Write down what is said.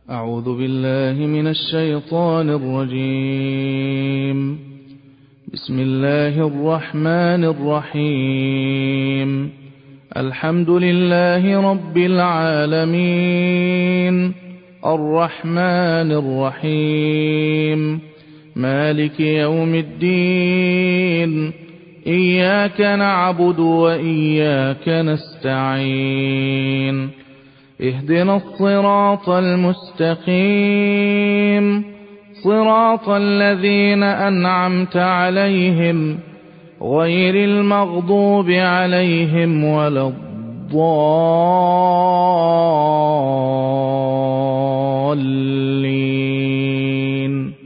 أعوذ بالله من الشيطان الرجيم. بسم الله الرحمن الرحيم. الحمد لله رب العالمين، الرحمن الرحيم، مالك يوم الدين، إياك نعبد وإياك نستعين، اهدنا الصراط المستقيم، صراط الذين أنعمت عليهم غير المغضوب عليهم ولا الضالين.